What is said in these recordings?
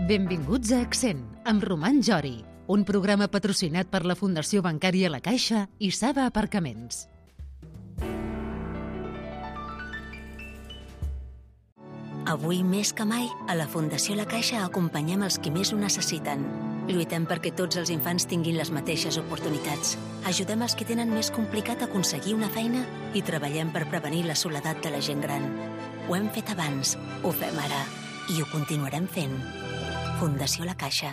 Benvinguts a Accent, amb Roman Jori, un programa patrocinat per la Fundació Bancària La Caixa i Saba Aparcaments. Avui més que mai, a la Fundació La Caixa acompanyem els qui més ho necessiten. Lluitem perquè tots els infants tinguin les mateixes oportunitats. Ajudem els que tenen més complicat aconseguir una feina i treballem per prevenir la soledat de la gent gran. Ho hem fet abans, ho fem ara i ho continuarem fent. Fundació La Caixa.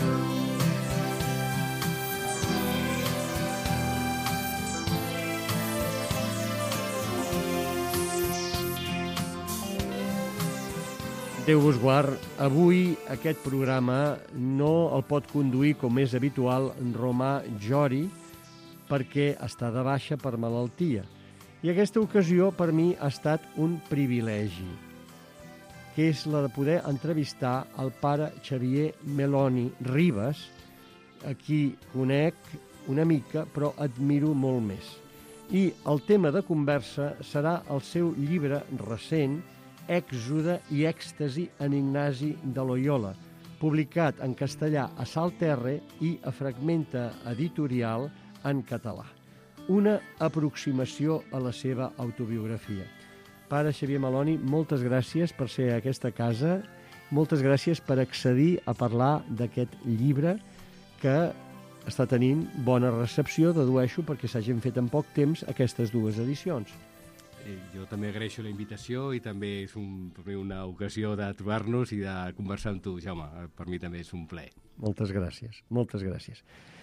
Déu vos guard, avui aquest programa no el pot conduir com és habitual en Romà Jori perquè està de baixa per malaltia. I aquesta ocasió per mi ha estat un privilegi, que és la de poder entrevistar el pare Xavier Meloni Ribas, a qui conec una mica però admiro molt més. I el tema de conversa serà el seu llibre recent, Èxode i èxtasi en Ignasi de Loyola, publicat en castellà a Salterre i a Fragmenta Editorial en català. Una aproximació a la seva autobiografia. Pare Xavier Meloni, moltes gràcies per ser a aquesta casa, moltes gràcies per accedir a parlar d'aquest llibre que està tenint bona recepció, dedueixo, perquè s'hagin fet en poc temps aquestes dues edicions. Jo també agraeixo la invitació i també és per mi una ocasió de trobar-nos i de conversar amb tu, Jaume. Per mi també és un plaer. Moltes gràcies, moltes gràcies.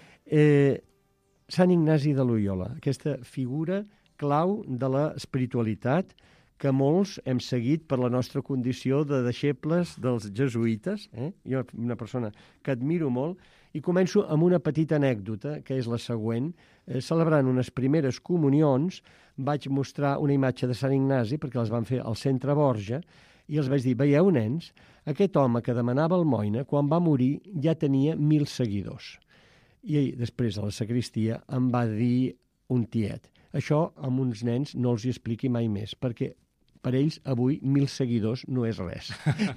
Sant Ignasi de Loyola, aquesta figura clau de l'espiritualitat que molts hem seguit per la nostra condició de deixebles dels jesuïtes. Jo, una persona que admiro molt, i començo amb una petita anècdota, que és la següent. Celebrant unes primeres comunions, vaig mostrar una imatge de Sant Ignasi, perquè les van fer al centre Borja, i els vaig dir, veieu, nens, aquest home que demanava almoina, quan va morir ja tenia 1.000 seguidors. I després a la sagristia em va dir un tiet, això amb uns nens no els hi expliqui mai més, perquè per ells avui 1.000 seguidors no és res.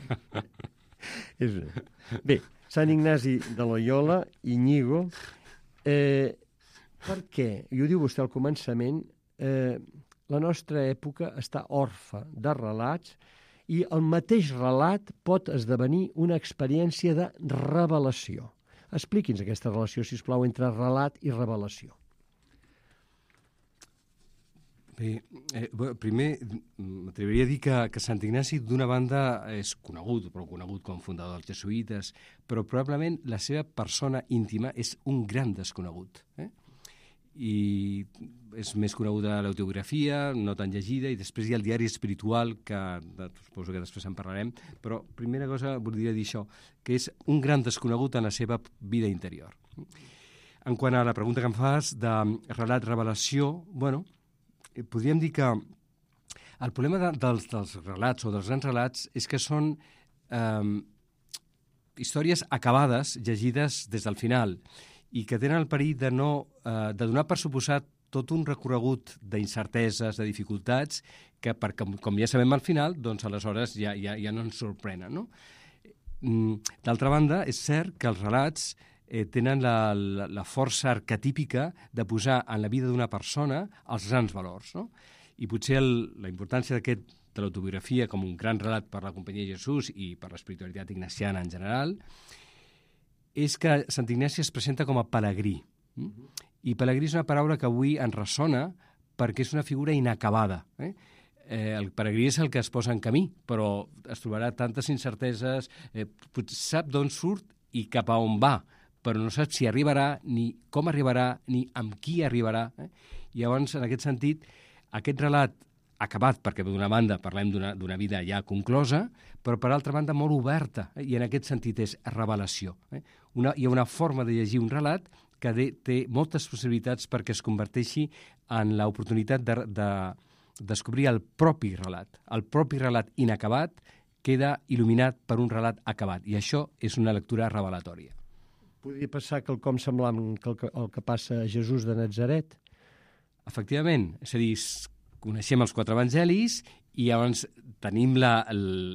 Bé, Sant Ignasi de Loyola, Iñigo, per què? I ho diu vostè al començament, la nostra època està orfa de relats i el mateix relat pot esdevenir una experiència de revelació. Expliqui'ns aquesta relació, si us plau, entre relat i revelació. Bé, primer m'atreviria a dir que Sant Ignasi d'una banda és conegut, però conegut com fundador dels jesuïtes, però probablement la seva persona íntima és un gran desconegut. I és més coneguda l'autobiografia, no tan llegida, i després hi ha el diari espiritual, que suposo que després en parlarem, però primera cosa voldria dir això, que és un gran desconegut en la seva vida interior. En quant a la pregunta que em fas de relat-revelació, bueno, podríem dir que el problema dels relats o dels grans relats és que són històries acabades, llegides des del final, i que tenen el perill de donar per suposat tot un recorregut d'incerteses, de dificultats, que com ja sabem al final, doncs aleshores ja no ens sorprenen, no? D'altra banda, és cert que els relats tenen la força arquetípica de posar en la vida d'una persona els grans valors, no? I potser la importància de l'autobiografia com un gran relat per la Companyia de Jesús i per l'espiritualitat ignaciana en general és que Sant Ignasi es presenta com a pelegrí. I pelegrí és una paraula que avui ens ressona perquè és una figura inacabada. El peregrí és el que es posa en camí, però es trobarà tantes incerteses, sap d'on surt i cap a on va, però no sap si arribarà, ni com arribarà, ni amb qui arribarà. I llavors, en aquest sentit, aquest relat acabat, perquè d'una banda parlem d'una vida ja conclosa, però per altra banda molt oberta, i en aquest sentit és revelació. Hi ha una forma de llegir un relat que té moltes possibilitats perquè es converteixi en l'oportunitat de descobrir el propi relat. El propi relat inacabat queda il·luminat per un relat acabat, i això és una lectura revelatòria. Podria passar quelcom semblant el que passa a Jesús de Natzaret? Efectivament, és a dir, coneixem els 4 evangelis i llavors tenim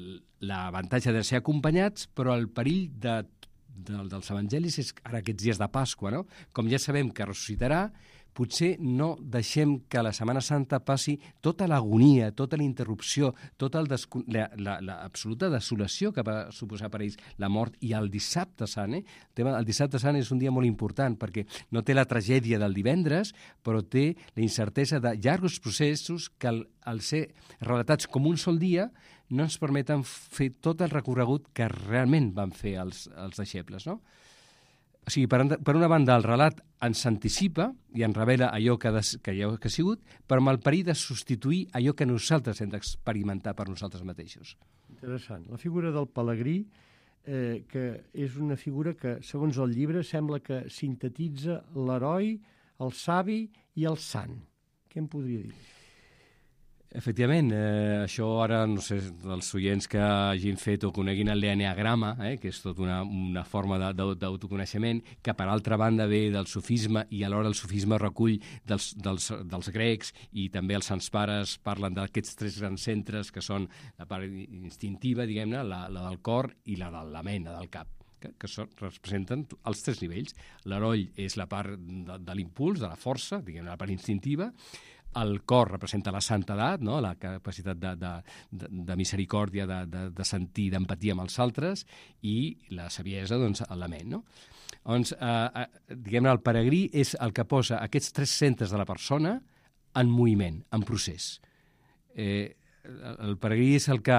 l'avantatge de ser acompanyats, però el perill dels evangelis és ara aquests dies de Pasqua, no? Com ja sabem que ressuscitarà, potser no deixem que la Setmana Santa passi tota l'agonia, tota la interrupció, tota l'absoluta desolació que va suposar per ells la mort i el dissabte sant. El dissabte sant és un dia molt important perquè no té la tragèdia del divendres, però té la incertesa de llargs processos que al ser relatats com un sol dia no ens permeten fer tot el recorregut que realment van fer els deixebles, no? O sigui, per una banda, el relat ens anticipa i ens revela allò que ha sigut, però amb el perill de substituir allò que nosaltres hem d'experimentar per nosaltres mateixos. Interessant. La figura del pelegrí, que és una figura que, segons el llibre, sembla que sintetitza l'heroi, el savi i el sant. Què em podria dir? Efectivament, això ara, no sé, els oients que hagin fet o coneguin el l'enneagrama, que és tota una forma d'autoconeixement, que per altra banda ve del sufisme i alhora el sufisme recull dels grecs i també els sants pares parlen d'aquests tres grans centres que són la part instintiva, diguem-ne, la del cor i la de la ment, la del cap, que representen els tres nivells. L'heroi és la part de l'impuls, de la força, diguem-ne, la part instintiva. El cor representa la santedat, no? La capacitat de misericòrdia, de sentir, d'empatia amb els altres, i la saviesa, doncs, la ment, no? Doncs, diguem-ne, el peregrí és el que posa aquests tres centres de la persona en moviment, en procés. El peregrí és el que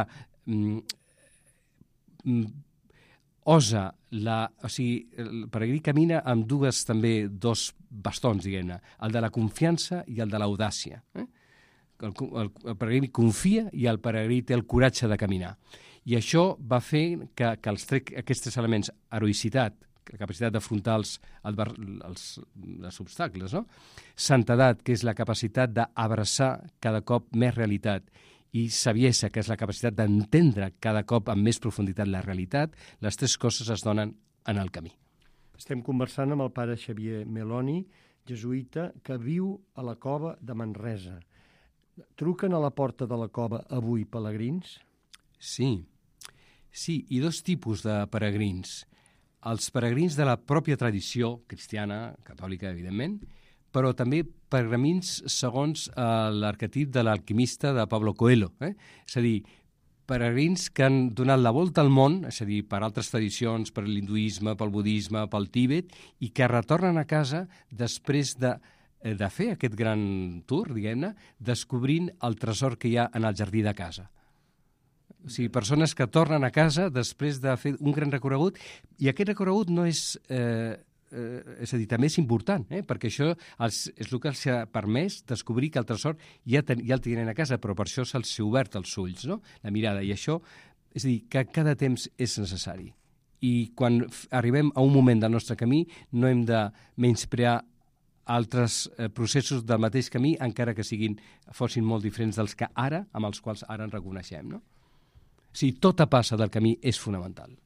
osa, o sigui, el peregrí camina amb dos bastons, diguem-ne, el de la confiança i el de l'audàcia. El peregrí confia i el peregrí té el coratge de caminar. I això va fer que aquests tres elements, heroïcitat, la capacitat d'afrontar els obstacles, no? Santedat, que és la capacitat d'abraçar cada cop més realitat, i saviesa, que és la capacitat d'entendre cada cop amb més profunditat la realitat, les tres coses es donen en el camí. Estem conversant amb el pare Xavier Meloni, jesuïta, que viu a la cova de Manresa. Truquen a la porta de la cova avui pelegrins? Sí, i dos tipus de peregrins. Els peregrins de la pròpia tradició cristiana, catòlica, evidentment, però també peregrins segons l'arquetip de l'alquimista de Pablo Coelho. És a dir, peregrins que han donat la volta al món, és a dir, per altres tradicions, per l'hinduisme, pel budisme, pel Tíbet, i que retornen a casa després de fer aquest gran tour, diguem-ne, descobrint el tresor que hi ha en el jardí de casa. O sigui, persones que tornen a casa després de fer un gran recorregut, i aquest recorregut no és... és a dir, també és important, perquè això és el que els ha permès descobrir que el tresor ja el tenen a casa, però per això se'ls ha obert els ulls, no? La mirada, i això, és a dir, que cada temps és necessari. I quan arribem a un moment del nostre camí no hem de menysprear altres processos del mateix camí, encara que fossin molt diferents amb els quals ara ens reconeixem, no? O sigui, tota passa del camí és fonamental.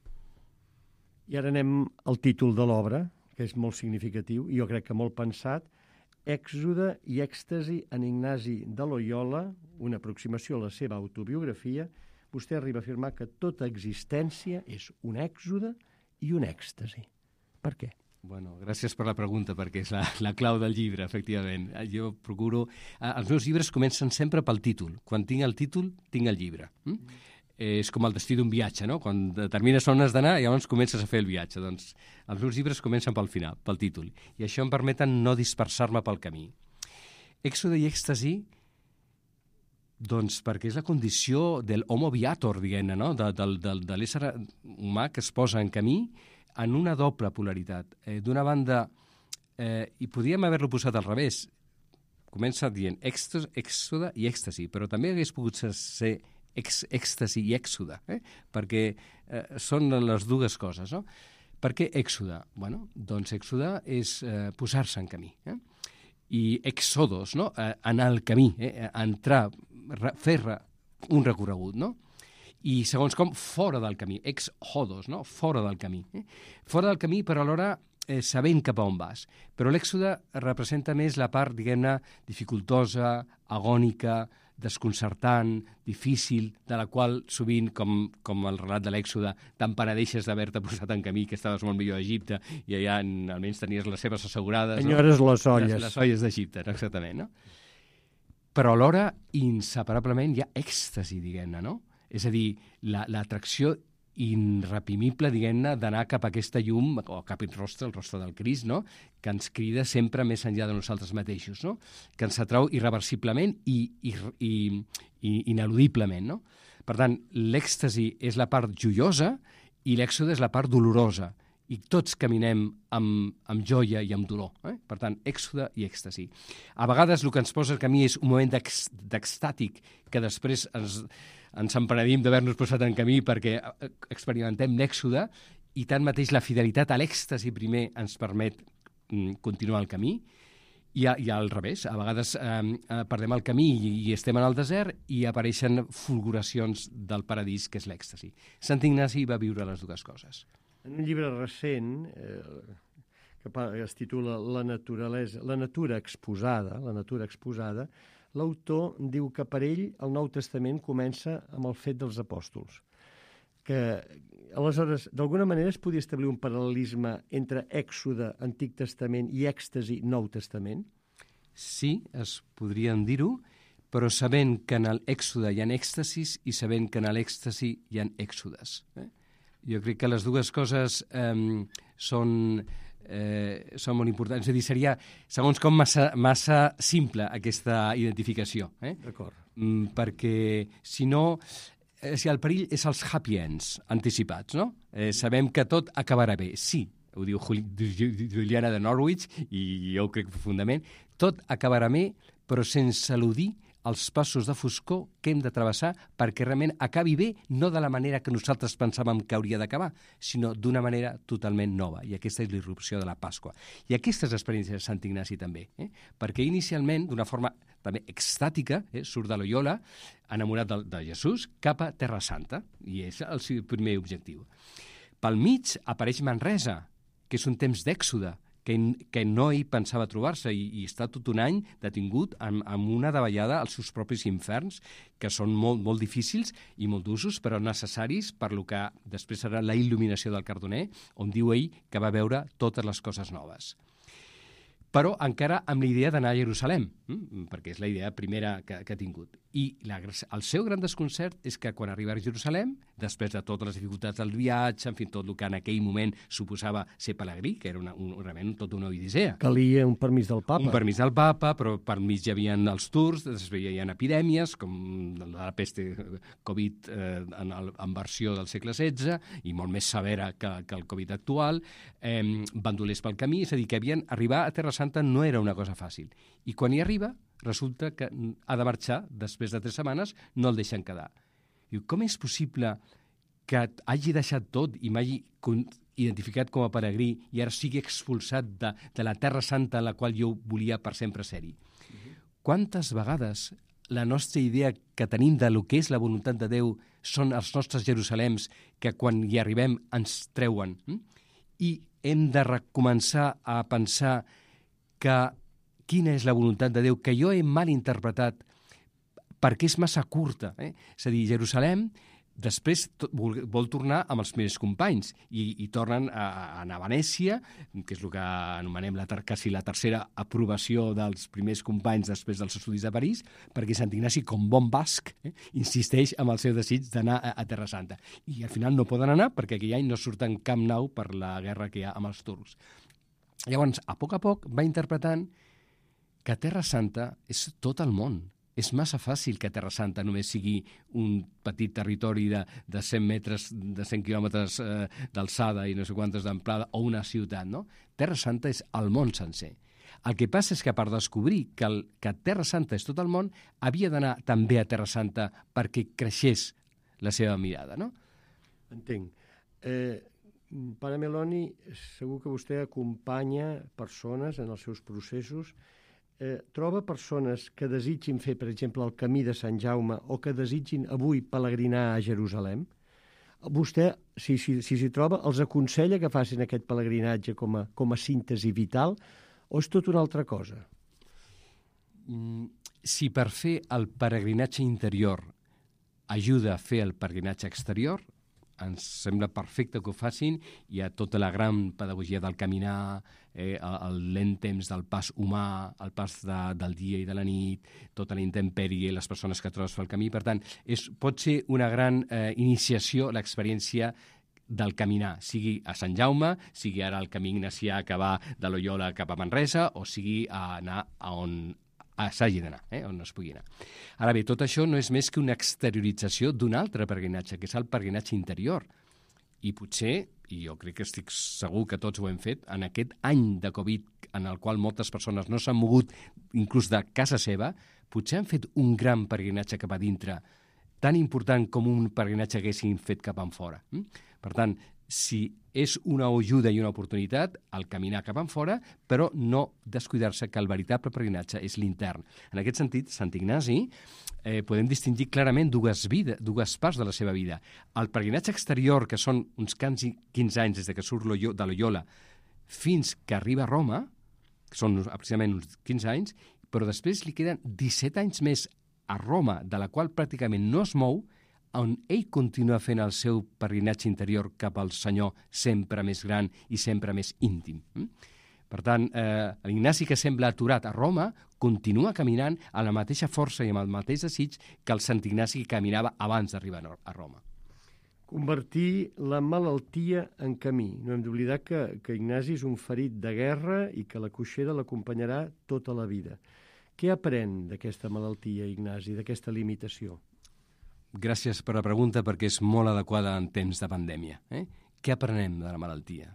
I ara anem al títol de l'obra, que és molt significatiu, i jo crec que molt pensat, Èxode i èxtasi en Ignasi de Loyola, una aproximació a la seva autobiografia. Vostè arriba a afirmar que tota existència és un èxode i un èxtasi. Per què? Bueno, gràcies per la pregunta, perquè és la clau del llibre, efectivament. Jo procuro... Els meus llibres comencen sempre pel títol. Quan tinc el títol, tinc el llibre. És com el destí d'un viatge, no? Quan determines on has d'anar, llavors comences a fer el viatge. Doncs els meus llibres comencen pel final, pel títol. I això em permeten no dispersar-me pel camí. Èxode i èxtasi, doncs perquè és la condició del homo viator, diguem-ne, no? De l'ésser humà que es posa en camí en una doble polaritat. D'una banda, i podríem haver-lo posat al revés, comença dient èxode i èxtasi, però també hagués pogut ser èxtasi i èxode, perquè són les dues coses, no? Per què èxode? Bueno, doncs èxode és posar-se en camí, i èxodos, no? Anar al camí, entrar, fer un recorregut, no? I segons com, fora del camí, exodos, no? Fora del camí. Fora del camí, però alhora sabent cap a on vas. Però l'èxode representa més la part, diguem-ne, dificultosa, agònica, desconcertant, difícil, de la qual sovint, com el relat de l'Èxode, te'n penedeixes d'haver-te posat en camí, que estaves molt millor a Egipte, i allà almenys tenies les seves assegurades. Enyores les olles. Les olles d'Egipte, no? Exactament, no? Però alhora, inseparablement, hi ha èxtasi, diguem-ne, no? És a dir, l'atracció irreprimible, diguem-ne, d'anar cap a aquesta llum, o cap al rostre, el rostre del Crist, no? Que ens crida sempre més enllà de nosaltres mateixos, no? Que ens atrau irreversiblement i ineludiblement, no? Per tant, l'èxtasi és la part joiosa i l'èxode és la part dolorosa. I tots caminem amb joia i amb dolor. Per tant, èxode i èxtasi. A vegades el que ens posa el camí és un moment d'extàtic que després ens empenedim d'haver-nos posat en camí perquè experimentem l'èxode i tanmateix la fidelitat a l'èxtasi primer ens permet continuar el camí i al revés. A vegades perdem el camí i estem en el desert i apareixen fulguracions del paradís, que és l'èxtasi. Sant Ignasi va viure les dues coses. En un llibre recent que es titula La natura exposada, l'autor diu que per ell el Nou Testament comença amb el fet dels apòstols. Que, aleshores, d'alguna manera es podia establir un paral·lelisme entre Èxode, Antic Testament, i èxtasi, Nou Testament? Sí, es podrien dir-ho, però sabent que en l'èxode hi ha èxtasis i sabent que en l'èxtasi hi ha èxodes. Jo crec que les dues coses són molt importants. És a dir, seria, segons com, massa simple aquesta identificació. D'acord. Perquè, si no, el perill és els happy ends anticipats, no? Sabem que tot acabarà bé. Sí, ho diu Juliana de Norwich, i jo ho crec profundament, tot acabarà bé, però sense eludir els passos de foscor que hem de travessar perquè realment acabi bé, no de la manera que nosaltres pensàvem que hauria d'acabar, sinó d'una manera totalment nova. I aquesta és l'irrupció de la Pasqua. I aquestes experiències de Sant Ignasi també, perquè inicialment, d'una forma també extàtica, surt de Loyola, enamorat de Jesús, cap a Terra Santa, i és el seu primer objectiu. Pel mig apareix Manresa, que és un temps d'èxode, que no hi pensava trobar-se i està tot un any detingut amb una davallada als seus propis inferns, que són molt, molt difícils i molt d'usos, però necessaris per lo que després serà la il·luminació del Cardoner, on diu ell que va veure totes les coses noves. Però encara amb la idea d'anar a Jerusalem, perquè és la idea primera que ha tingut. I el seu gran desconcert és que quan arriba a Jerusalem, després de totes les dificultats del viatge, en fi, tot el que en aquell moment suposava ser pelegrí, que era realment tota una odissea. Calia un permís del papa. Un permís del papa, però per mig hi havia els turcs, després hi havia epidèmies, com la peste Covid en versió del segle XVI, i molt més severa que el Covid actual, bandolers pel camí, és a dir, que arribar a Terra Santa no era una cosa fàcil. I quan hi arriba, resulta que ha de marxar, després de 3 setmanes, no el deixen quedar. Diu, com és possible que hagi deixat tot i m'hagi identificat com a peregrí i ara sigui expulsat de la Terra Santa a la qual jo volia per sempre ser-hi? Quantes vegades la nostra idea que tenim de lo que és la voluntat de Déu són els nostres Jerusalems que quan hi arribem ens treuen? I hem de recomençar a pensar que quina és la voluntat de Déu, que jo he mal interpretat perquè és massa curta. És a dir, Jerusalem després vol tornar amb els primers companys i tornen a anar a Venècia, que és el que anomenem quasi la tercera aprovació dels primers companys després dels estudis de París, perquè Sant Ignasi, com bon basc, insisteix amb el seu desig d'anar a Terra Santa. I al final no poden anar perquè aquell any no surten cap nau per la guerra que hi ha amb els turcs. Llavors, a poc va interpretant que Terra Santa és tot el món. És massa fàcil que Terra Santa només sigui un petit territori de 100 metres, de 100 quilòmetres d'alçada i no sé quantes d'amplada, o una ciutat, no? Terra Santa és el món sencer. El que passa és que per descobrir que Terra Santa és tot el món, havia d'anar també a Terra Santa perquè creixés la seva mirada, no? Entenc. Pare Meloni, segur que vostè acompanya persones en els seus processos. Troba persones que desitgin fer, per exemple, el camí de Sant Jaume o que desitgin avui pelegrinar a Jerusalem? Vostè, si s'hi troba, els aconsella que facin aquest pelegrinatge com a síntesi vital o és tot una altra cosa? si per fer el peregrinatge interior ajuda a fer el peregrinatge exterior, ens sembla perfecte que ho facin. Hi ha tota la gran pedagogia del caminar, el lent temps del pas humà, el pas del dia i de la nit, tota la intempèrie, les persones que trobes pel camí. Per tant, pot ser una gran iniciació l'experiència del caminar, sigui a Sant Jaume, sigui ara el camí ignacià que va de Loyola cap a Manresa, o sigui a anar a on s'hagi d'anar, on no es pugui anar. Ara bé, tot això no és més que una exteriorització d'un altre peregrinatge, que és el peregrinatge interior. I potser, i jo crec que estic segur que tots ho hem fet, en aquest any de Covid en el qual moltes persones no s'han mogut inclús de casa seva, potser han fet un gran peregrinatge cap a dintre, tan important com un peregrinatge que haguessin fet cap enfora. Per tant, si és una ajuda i una oportunitat, el caminar cap enfora, però no descuidar-se que el veritable peregrinatge és l'intern. En aquest sentit, Sant Ignasi podem distingir clarament dues parts de la seva vida. El peregrinatge exterior, que són uns 15 anys des que surt de Loyola fins que arriba a Roma, que són aproximadament uns 15 anys, però després li queden 17 anys més a Roma, de la qual pràcticament no es mou, on ell continua fent el seu peregrinatge interior cap al Senyor sempre més gran i sempre més íntim. Per tant, l'Ignasi, que sembla aturat a Roma, continua caminant a la mateixa força i amb el mateix desig que el Sant Ignasi que caminava abans d'arribar a Roma. Convertir la malaltia en camí. No hem d'oblidar que Ignasi és un ferit de guerra i que la coixera l'acompanyarà tota la vida. Què aprèn d'aquesta malaltia, Ignasi, d'aquesta limitació? Gràcies per la pregunta, perquè és molt adequada en temps de pandèmia. Què aprenem de la malaltia?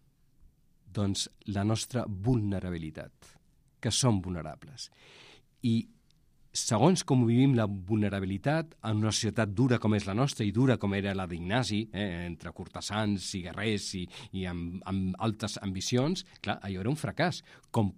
Doncs la nostra vulnerabilitat, que som vulnerables. I segons com vivim la vulnerabilitat en una societat dura com és la nostra i dura com era la d'Ignasi, entre cortesans i guerrers i amb altes ambicions, clar, allò era un fracàs. Com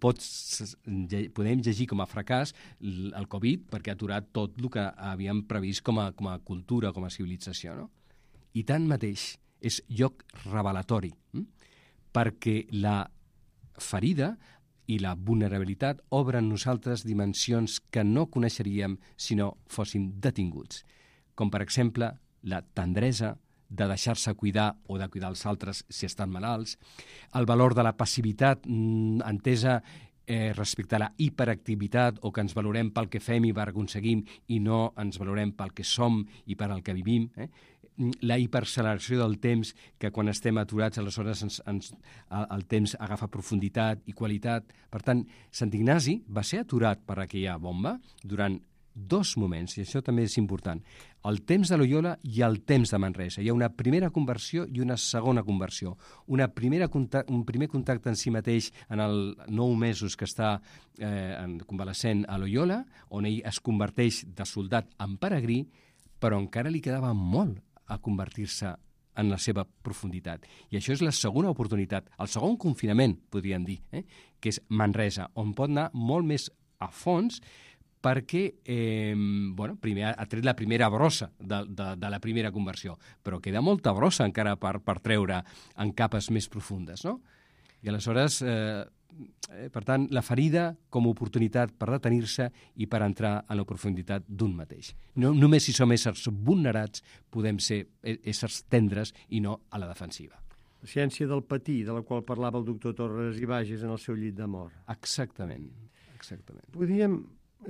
podem llegir com a fracàs el Covid, perquè ha aturat tot el que havíem previst com a cultura, com a civilització, no? I tanmateix és lloc revelatori, perquè la ferida i la vulnerabilitat obren en nosaltres dimensions que no coneixeríem si no fóssim detinguts, com per exemple la tendresa de deixar-se cuidar o de cuidar els altres si estan malalts, el valor de la passivitat entesa respecte a la hiperactivitat o que ens valorem pel que fem i per aconseguim i no ens valorem pel que som i per al que vivim, la hiperacceleració del temps, que quan estem aturats aleshores el temps agafa profunditat i qualitat. Per tant, Sant Ignasi va ser aturat per aquella bomba durant 2 moments, i això també és important, el temps de Loyola i el temps de Manresa. Hi ha una primera conversió i una segona conversió. Un primer contacte en si mateix en els 9 mesos que està convalescent a Loyola, on ell es converteix de soldat en peregrí, però encara li quedava molt a convertir-se en la seva profunditat. I això és la segona oportunitat, el segon confinament, podríem dir, que és Manresa, on pot anar molt més a fons perquè primer ha tret la primera brossa de la primera conversió, però queda molta brossa encara per treure en capes més profundes, no? I aleshores, per tant, la ferida com a oportunitat per detenir-se i per entrar en la profunditat d'un mateix. No, només si som éssers vulnerats podem ser éssers tendres i no a la defensiva. La ciència del patir, de la qual parlava el doctor Torres i Bages en el seu llit de mort. Exactament. Podríem...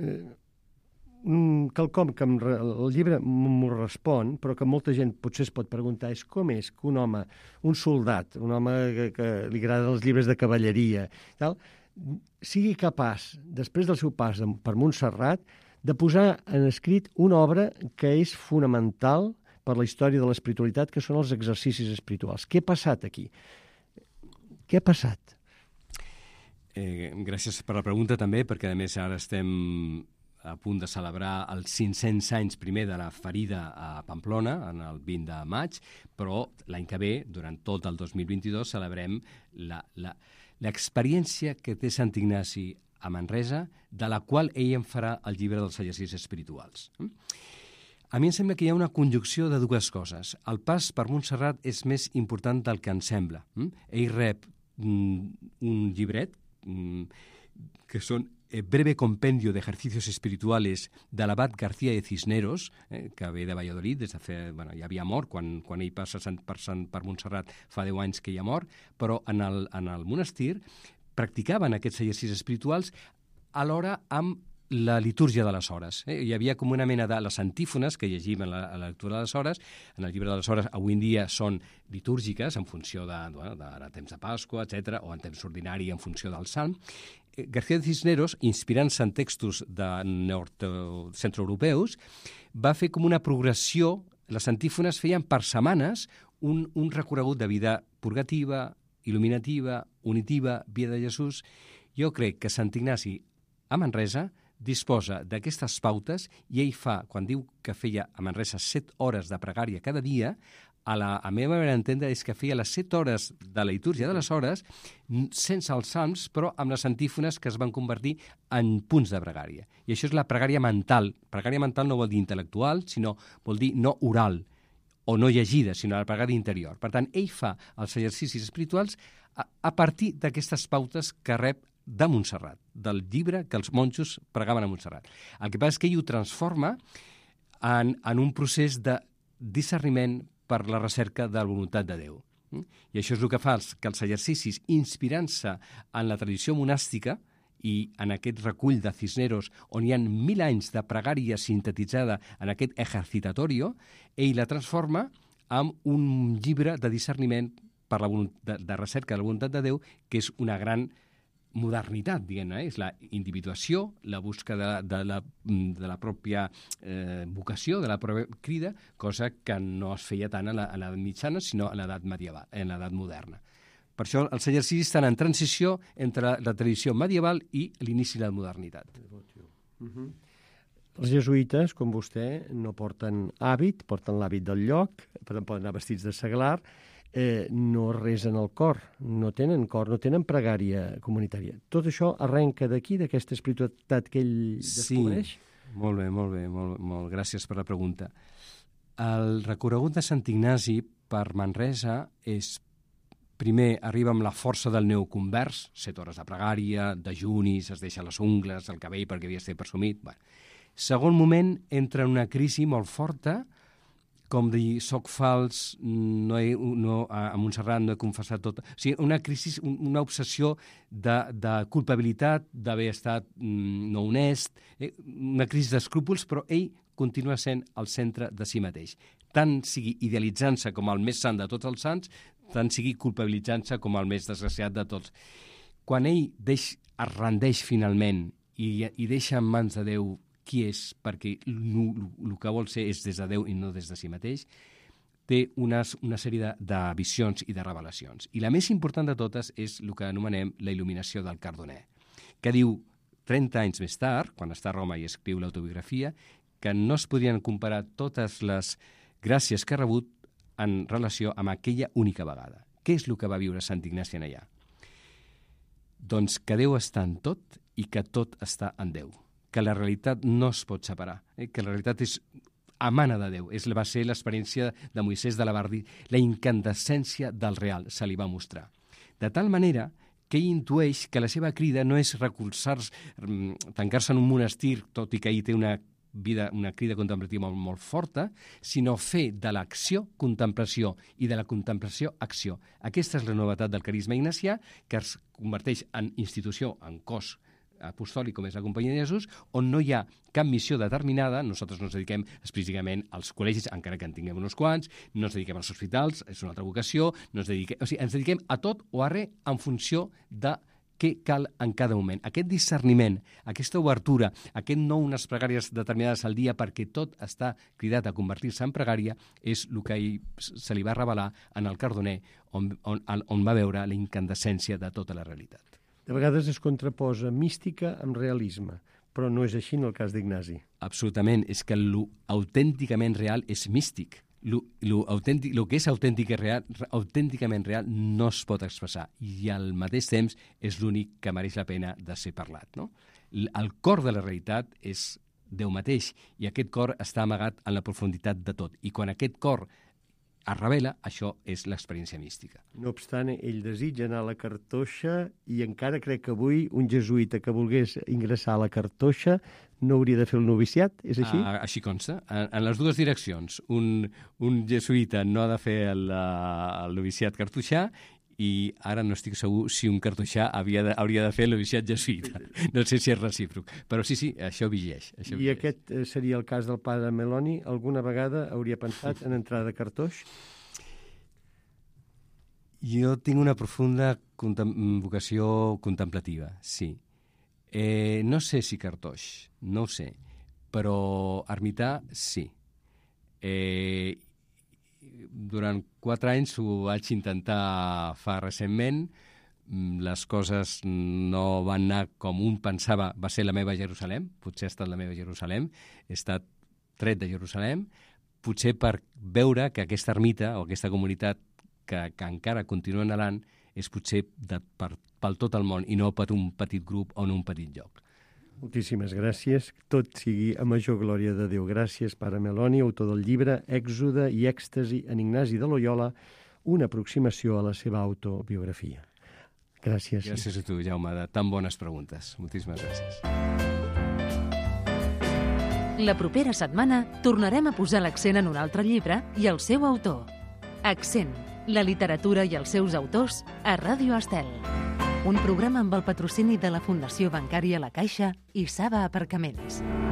quelcom que el llibre m'ho respon, però que molta gent potser es pot preguntar, és com és que un home, un soldat, un home que li agraden els llibres de cavalleria, tal, sigui capaç, després del seu pas per Montserrat, de posar en escrit una obra que és fonamental per la història de l'espiritualitat, que són els exercicis espirituals. Què ha passat aquí? Què ha passat? Gràcies per la pregunta també, perquè a més ara estem a punt de celebrar els 500 anys primer de la ferida a Pamplona, en el 20 de maig, però l'any que ve, durant tot el 2022, celebrem l'experiència que té Sant Ignasi a Manresa, de la qual ell en farà el llibre dels exercicis espirituals. A mi em sembla que hi ha una conjunció de dues coses. El pas per Montserrat és més important del que ens sembla. Ell rep un llibret que són breve compendio de ejercicios espirituales de l'abat García de Cisneros, que ve de Valladolid, des de fer, ja havia mort, quan ell passa per Montserrat fa 10 anys que hi ha mort, però en el monestir practicaven aquests exercicis espirituals alhora amb la litúrgia de les hores. Hi havia com una mena de les antífones que llegim en la lectura de les hores. En el llibre de les hores avui en dia són litúrgiques en funció de temps de Pasqua, etc., o en temps ordinari en funció del Salm. García de Cisneros, inspirant-se en textos centroeuropeus, va fer com una progressió. Les antífones feien per setmanes un recorregut de vida purgativa, il·luminativa, unitiva, vida de Jesús. Jo crec que Sant Ignasi a Manresa disposa d'aquestes pautes i ell fa, quan diu que feia a Manresa 7 hores de pregària cada dia, a la meva manera d'entendre és que feia les 7 hores de la litúrgia de les hores sense els salms, però amb les antífones que es van convertir en punts de pregària. I això és la pregària mental. Pregària mental no vol dir intel·lectual, sinó vol dir no oral o no llegida, sinó la pregària interior. Per tant, ell fa els exercicis espirituals a partir d'aquestes pautes que rep de Montserrat, del llibre que els monjos pregaven a Montserrat. El que passa és que ell ho transforma en un procés de discerniment per la recerca de la voluntat de Déu. I això és el que fa que els exercicis, inspirant-se en la tradició monàstica i en aquest recull de Cisneros, on hi ha 1.000 anys de pregària sintetitzada en aquest ejercitatorio, ell la transforma en un llibre de discerniment per de recerca de la voluntat de Déu, que és una gran modernitat, diguem-ne, és la individuació, la busca de la pròpia vocació, de la pròpia crida, cosa que no es feia tant a l'edat mitjana, sinó a l'edat medieval, en l'edat moderna. Per això els exercicis estan en transició entre la tradició medieval i l'inici de la modernitat. Els jesuïtes, com vostè, no porten hàbit, porten l'hàbit del lloc, per tant poden anar vestits de seglar, no resen el cor, no tenen pregària comunitària. Tot això arrenca d'aquí, d'aquesta espiritualitat que ell descobreix? Sí, molt bé, molt gràcies per la pregunta. El recorregut de Sant Ignasi per Manresa és, primer, arriba amb la força del neoconvers, 7 hores de pregària, dejunis, es deixa les ungles, el cabell perquè havia estat presumit. Segon moment, entra en una crisi molt forta, com dir, soc fals, a Montserrat no he confessat tot. O sigui, una crisi, una obsessió de culpabilitat, d'haver estat no honest, una crisi d'escrúpols, però ell continua sent el centre de si mateix. Tant sigui idealitzant-se com el més sant de tots els sants, tant sigui culpabilitzant-se com el més desgraciat de tots. Quan ell es rendeix finalment i deixa en mans de Déu qui és, perquè el que vol ser és des de Déu i no des de si mateix, té una sèrie de visions i de revelacions. I la més important de totes és el que anomenem la il·luminació del Cardoner, que diu 30 anys més tard, quan està a Roma i escriu l'autobiografia, que no es podien comparar totes les gràcies que ha rebut en relació amb aquella única vegada. Què és el que va viure Sant Ignasi en allà? Doncs que Déu està en tot i que tot està en Déu, que la realitat no es pot separar, que la realitat emana de Déu. Va ser l'experiència de Moisès de la Bardi, la incandescència del real se li va mostrar. De tal manera que ell intueix que la seva crida no és recolzar-se, tancar-se en un monestir, tot i que ell té una crida contemplativa molt forta, sinó fer de l'acció contemplació i de la contemplació acció. Aquesta és la novetat del carisma ignacià, que es converteix en institució, en cos apostòlic com és la Companyia de Jesús, on no hi ha cap missió determinada. Nosaltres no ens dediquem específicament als col·legis, encara que en tinguem uns quants, no ens dediquem als hospitals, és una altra vocació, ens dediquem a tot o a res en funció de què cal en cada moment. Aquest discerniment, aquesta obertura, aquest no unes pregàries determinades al dia perquè tot està cridat a convertir-se en pregària, és el que se li va revelar en el Cardoner, on va veure la incandescència de tota la realitat. De vegades es contraposa mística amb realisme, però no és així en el cas d'Ignasi. Absolutament, és que l'autènticament real és místic. El que és autènticament real no es pot expressar i al mateix temps és l'únic que mereix la pena de ser parlat. No? El cor de la realitat és Déu mateix i aquest cor està amagat en la profunditat de tot. I quan aquest cor es revela, això és l'experiència mística. No obstant, ell desitja anar a la Cartoixa i encara crec que avui un jesuïta que volgués ingressar a la Cartoixa no hauria de fer el noviciat, és així? Així consta, en les dues direccions. Un jesuïta no ha de fer el noviciat cartoixà i ara no estic segur si un cartoixà hauria de fer el noviciat jesuïta. No sé si és recíproc, però sí, això vigeix. I aquest seria el cas del pare Meloni? Alguna vegada hauria pensat en entrar de cartoix? Jo tinc una profunda vocació contemplativa, sí. No sé si cartoix, no ho sé, però ermità sí. Durant 4 anys ho vaig intentar fa recentment, les coses no van anar com un pensava, va ser la meva Jerusalem, potser ha estat la meva Jerusalem, he estat tret de Jerusalem, potser per veure que aquesta ermita o aquesta comunitat que encara continua anhelant és potser pel tot el món i no per un petit grup o en un petit lloc. Moltíssimes gràcies. Tot sigui a major glòria de Déu. Gràcies, pare Meloni, autor del llibre Èxode i èxtasi en Ignasi de Loyola, una aproximació a la seva autobiografia. Gràcies. Gràcies a tu, Jaume, de tan bones preguntes. Moltíssimes gràcies. La propera setmana tornarem a posar l'accent en un altre llibre i el seu autor. Accent, la literatura i els seus autors a Ràdio Estel. Un programa amb el patrocini de la Fundació Bancària La Caixa i Saba Aparcaments.